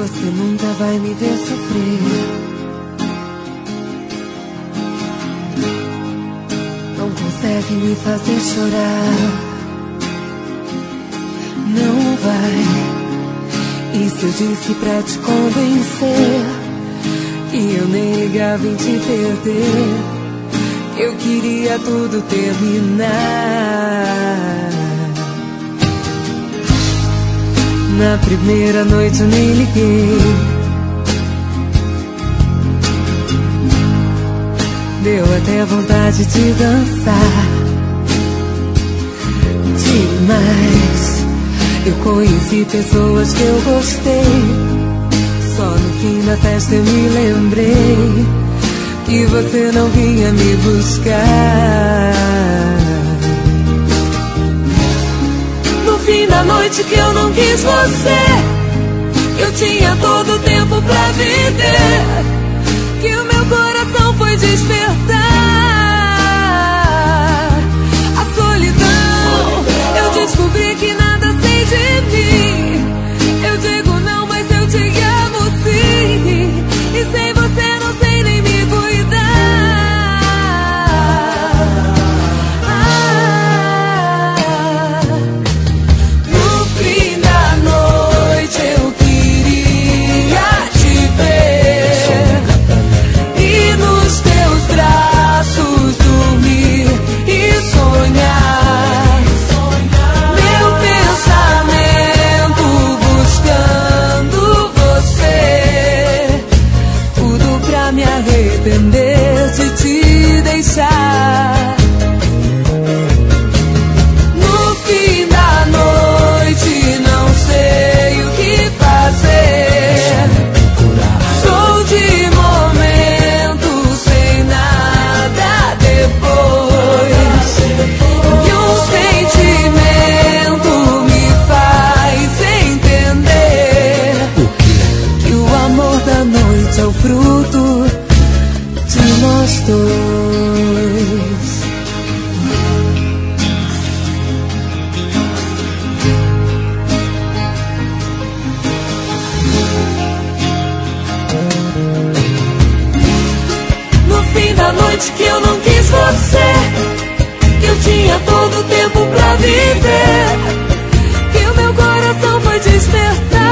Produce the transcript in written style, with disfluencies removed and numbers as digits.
você nunca vai me ver sofrer. Não consegue me fazer chorar. Não vai. E se eu disse pra te convencer que eu nem ligava em te perder, eu queria tudo terminar. Na primeira noite eu nem liguei, deu até vontade de dançar demais. Eu conheci pessoas que eu gostei, só no fim da festa eu me lembrei que você não vinha me buscar. No fim da noite que eu não quis você, eu tinha todo o tempo pra viver, que o meu coração foi despertar. A solidão, eu descobri que nada sei de mim. Eu digo não, mas eu te amo sim, e sem você não sei nem me cuidar. No fim da noite eu queria te ver e nos teus braços dormir e sonhar. Meu pensamento buscando você, tudo pra me arrepender de te deixar. No fim da noite não sei o que fazer, sou de momento sem nada depois, e um sentimento me faz entender que o amor da noite é o fruto de nós dois. No fim da noite que eu não quis você, que eu tinha todo o tempo pra viver, que o meu coração foi despertar.